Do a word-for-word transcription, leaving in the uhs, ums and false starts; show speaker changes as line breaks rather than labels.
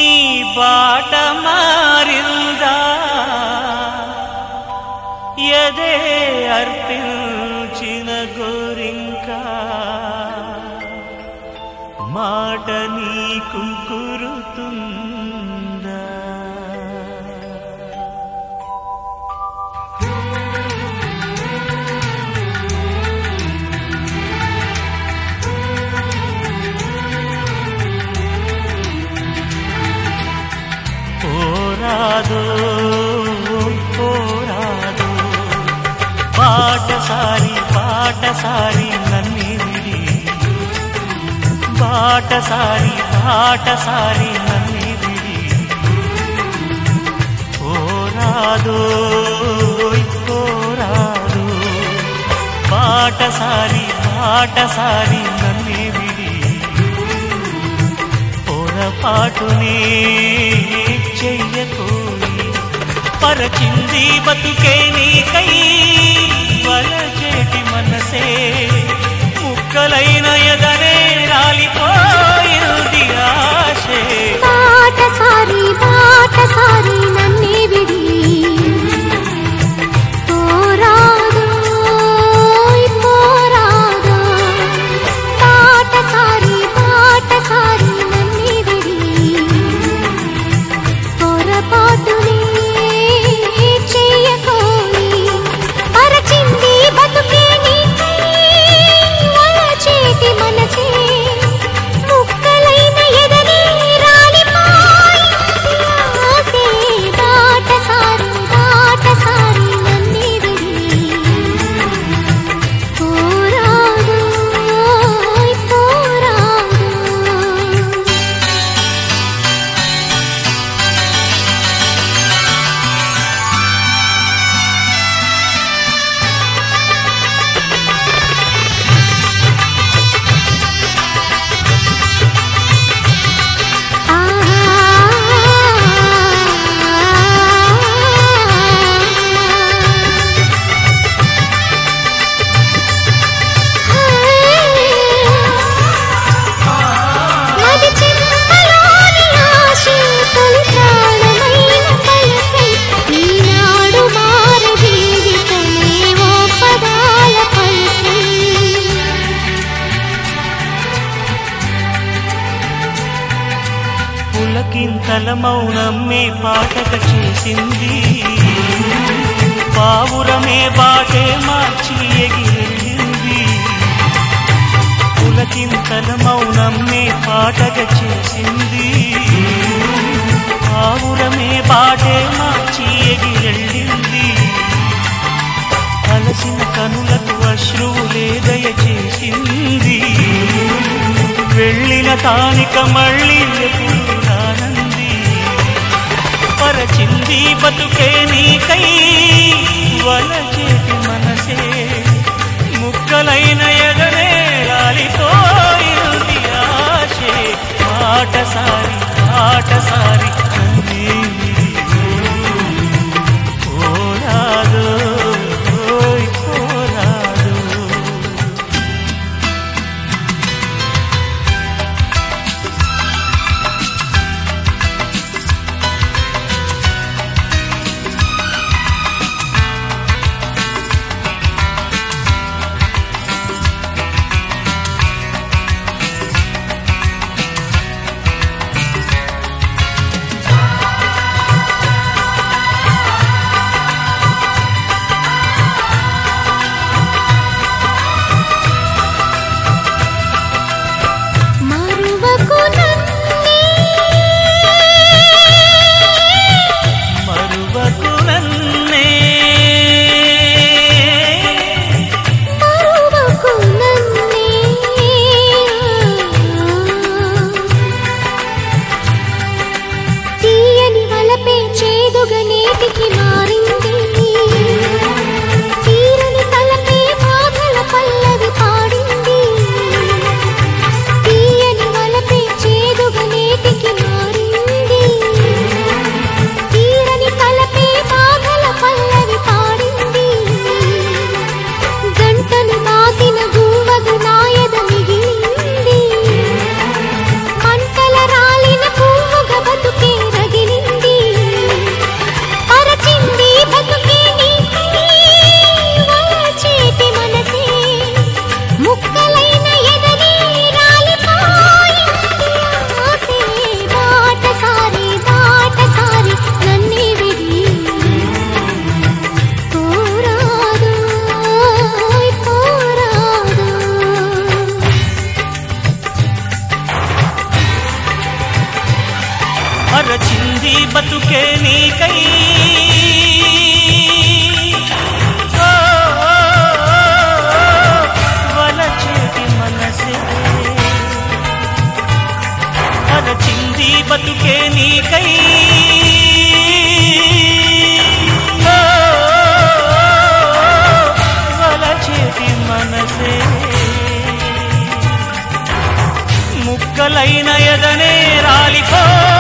నీ బాట మారిందా ఎదే అర్పించిన గోరింకా మాట నీకు కురుతుందా పోరాదో పోరాదో బాటసారి బాటసారి నన్ను విడి బాటసారి బాటసారి నన్ను విడి పోరాదో పోరాదో బాటసారి బాటసారి నన్ను విడి పొరపాటునే చెయ్యకోయి పరచింది బతుకే నీకై వలచేటి మనసే ముక్కలైన ఎదనే రాలిపోయింది ఆశే
బాటసారి బాటసారి నన్నే విడి పోరాదో పోరాదో బాటసారి బాటసారి నన్నే విడి పొరపాటునే చెయ్యకోయి పరచింది బతుకే నీకై వలచేటి మనసే ముక్కలైన ఎదనే రాలిపోయింది ఆశే బాటసారి బాటసారి నన్నే విడి పోరాదో పోరాదో మది చెంపలోని ఆశే తొలి ప్రాణమైన పలకై ఈనాడు మారు జీవితమే ఓ పదాల పలకై
పులకింతల మౌనమ్మే పాటక చేసింది పావురమే బాటే మార్చి ఎగిరింది పులకింతల మౌనమ్మే పాటక చేసింది పావురమే బాటే మార్చి ఎగిరెళ్ళింది అలసిన కనులకు అశ్రువులే దయచేసింది వెళ్ళిన తానిక మళ్ళీ ఎప్పుడు రానంది పరచింది బతుకే నీకై వలచేటి మనసే ముక్కలైన ఎదనే రాలిపోయింది ఆశే బాటసారి బాటసారి నన్నే విడి పోరాదో పోరాదో
మరువకు నన్నే
మరువకు నన్నే
మరువకు నన్నే తీయని వలపే చేదుగా నేటికి మారింది తీరని తలపే బాధల పల్లవి పాడింది తీయని వలపే చేదుగా నేటికి మారింది తీరని తలపే బాధల పల్లవి పాడింది గంటను దాసిన గువ్వగు నాయద మిగిలింది మంటల రాలిన పువ్వుగా బతుకే
మరచింది బతుకే నీకై ఓ, ఓ, ఓ, వలచేటి మనసే మరచింది బతుకే నీకై ఓ, వలచేటి మనసే ముక్కలైన ఎదనే రాలిపో